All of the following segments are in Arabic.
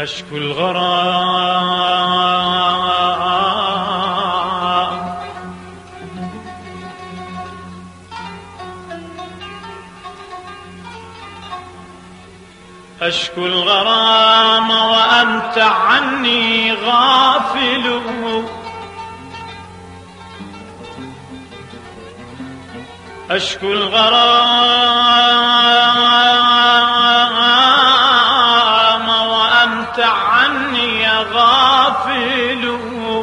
أشكو الغرام أشكو الغرام وأنت عني غافل أشكو الغرام وأنت عني غافل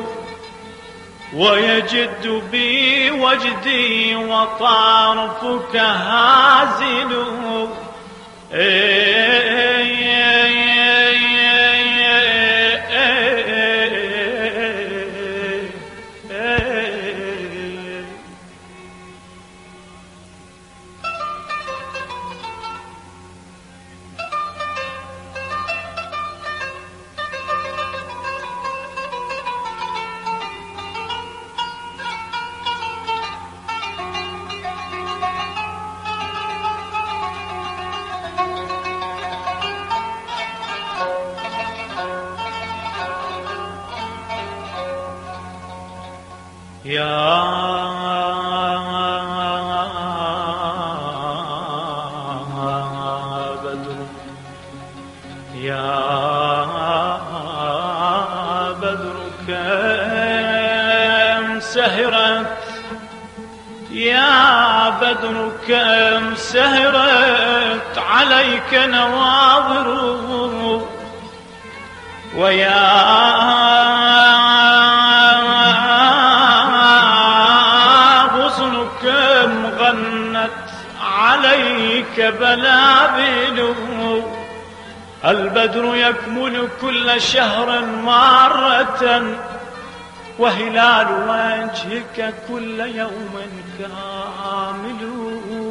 ويجد بي وجدي وطرفك هازل يا بدر يا بدر كم سهرت يا بدر كم سهرت عليك نواظر ويا عليك بلابل البدر يكمل كل شهر مرة وهلال وجهك كل يوم كامل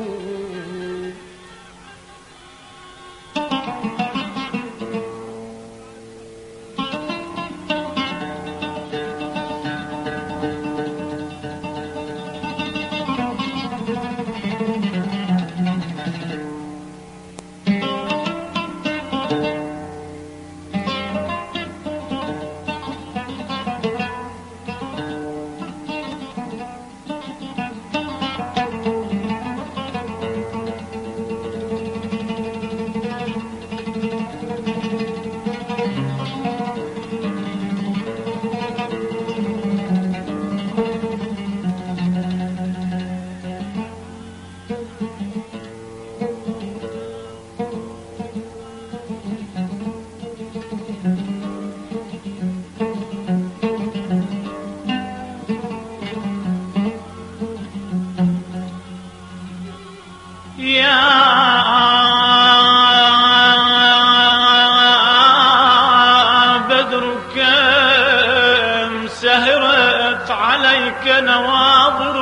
سهرت عليك نواظر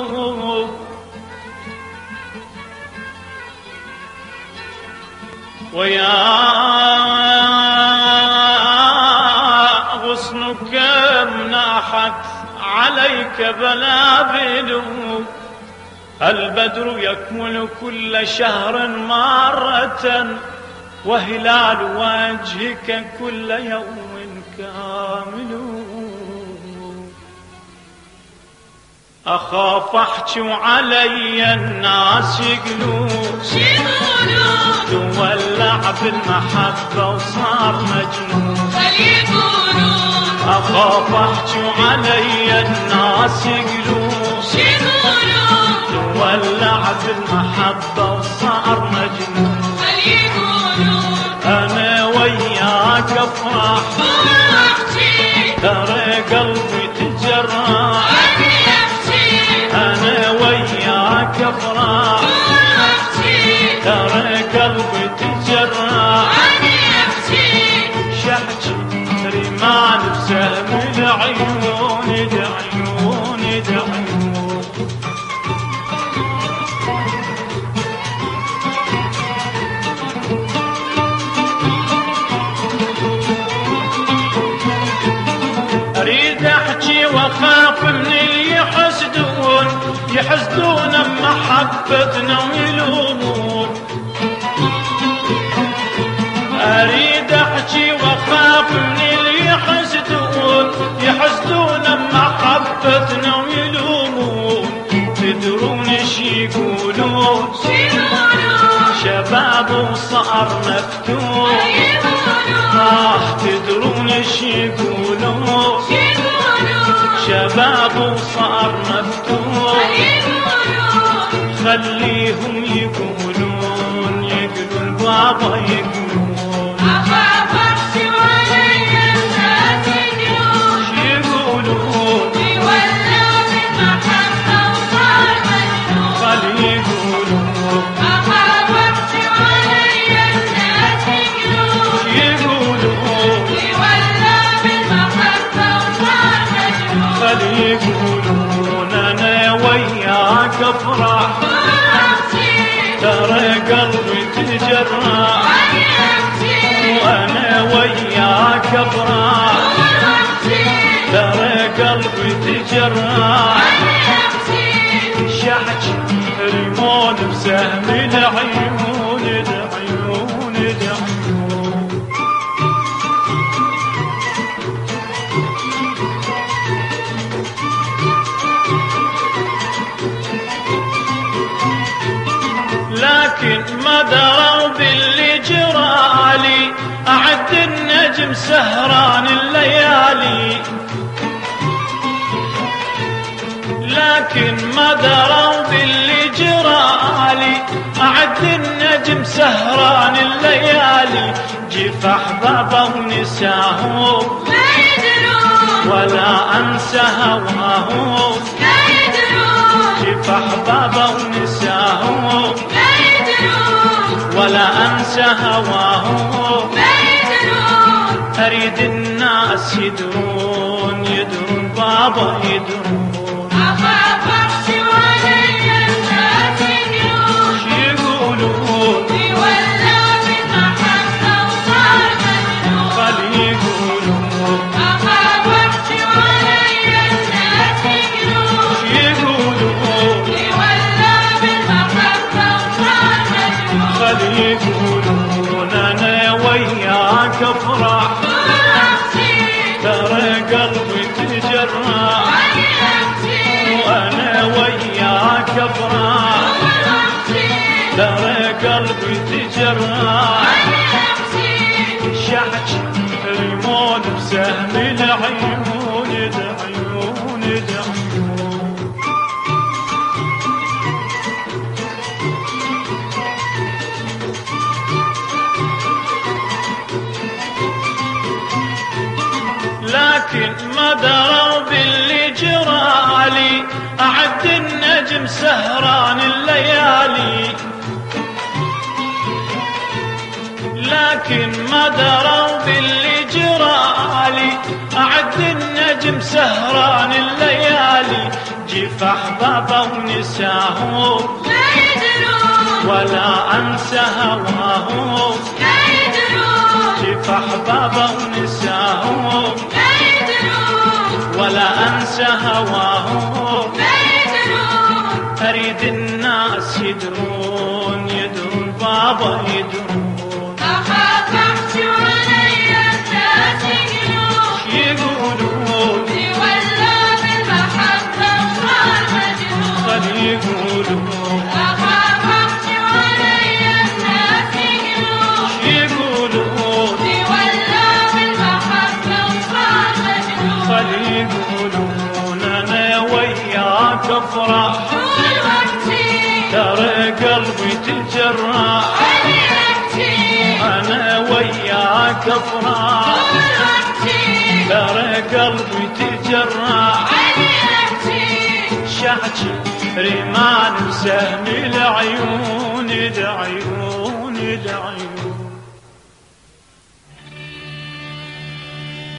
ويا غصنك مناحت عليك بلابل البدر يكمل كل شهر مرة وهلال وجهك كل يوم كامل أخاف أحجو علي الناس يقولون تولع بالمحبة وصار مجنون أخاف أحجو علي الناس يقولون تولع بالمحبة وصار مجنون أنا وياك أفرح ترى قلبي تجرح أنا وياك أفرح ترى قلبي تجرح شحجي رمان بسهم العيون العيون العيون أريد أحكي وأخاف من اللي يحسدون بمحبتنا ويلومون أريد أحكي وأخاف صار مفتوح تدرون ايش يقولون شباب صار مفتوح خليهم يقولون البابا يقولون يقولون انا وياك افرح ترى قلبي تجرح وانا وياك افرح ترى قلبي تجرح شحج ريمون بسهم العيون العيون العيون لكن ما دروا باللي جرالي أعد النجم سهران الليالي لكن ما دروا باللي جرالي أعد النجم سهران الليالي جف أحبابه ونساهم لا يدرون ولا أنسى هواهم لا يدرون جف أحبابه ونساهم ولا أنسى هواهم لا يدرون أريد الناس يدرون يدرون بابا يدرون أخاف أحشي علي الناس يقولون يقولون ولا بالمحبة وصار مجنون خلي يقولون أخاف أحشي علي الناس يقولون ولا بالمحبة وصار مجنون خلي يقولون أنا وياك أفرح ترى قلبي تجرح وأنا وياك أفرح ترى قلبي تجرح شحج ريمون بسهم العيون العيون العيون لكن ما دروا باللي جرالي أعد النجم سهران الليالي لكن ما دروا باللي جرالي أعد النجم سهران الليالي جف أحبابه ونساهم لا يدرون ولا أنسى هواهم لا يدرون جف أحبابه ونساهم لا يدرون ولا أنسى هواهم لا يدرون أريد الناس يدرون يدرون بابا يدرون أخاف أحشي علي الناس يقولون ولا بالمحبة وصار مجنون خلي يقولون أخاف أحشي علي الناس يقولون ولا بالمحبة وصار مجنون خلي يقولون أنا وياك أفرح طول وقتي ترى قلبي تجرح علي وقتي أنا وياك أفرح طول وقتي ترى قلبي تجرح علي وقتي شحج ريمان بسهم العيون العيون